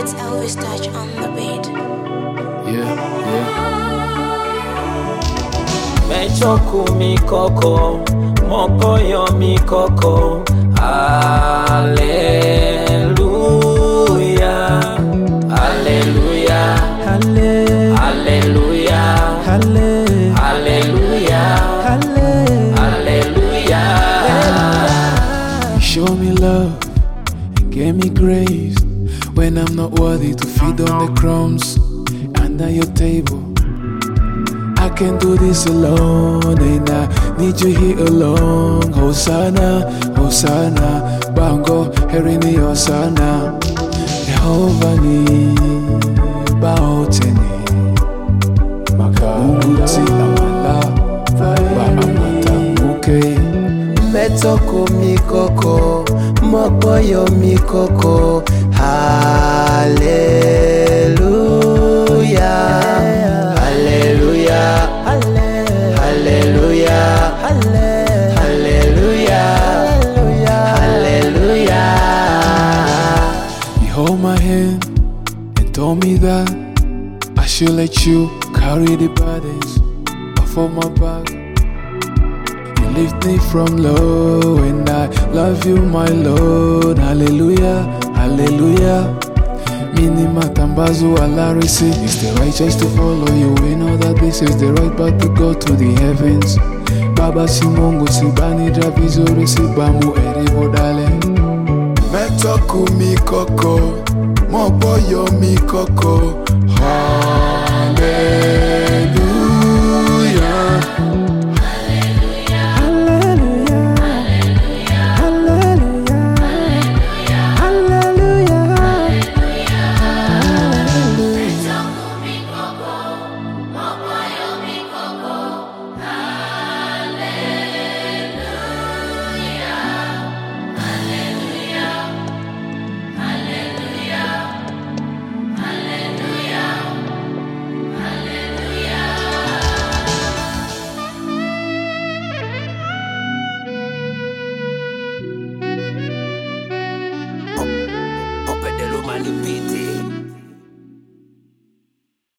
It's Elvis Touch on the beat. Yeah. Mechoku mikoko, mokoyo mikoko. Hallelujah, hallelujah, hallelujah, hallelujah, hallelujah. Show me love and give me grace when I'm not worthy to feed on the crumbs under your table. I can't do this alone, and I need you here alone. Hosanna, Hosanna, Bango, Herini Hosanna. Jehovah ni Baoteni, Munguti Amala, Ba Amata Muke. Metoko mikoko, mokoyo mikoko. Hallelujah, hallelujah, hallelujah, hallelujah, hallelujah. You hold my hand and told me that I should let you carry the burdens off of my back. You lift me from low, and I love you, my Lord. Hallelujah, hallelujah. Mini matambazu alarisi. It's the righteous to follow you. We know that this is the right path to go to the heavens. Baba simungu sibani dravizuri sibamu erivo dale. Metoku mikoko, moboyo mikoko. Hallelujah.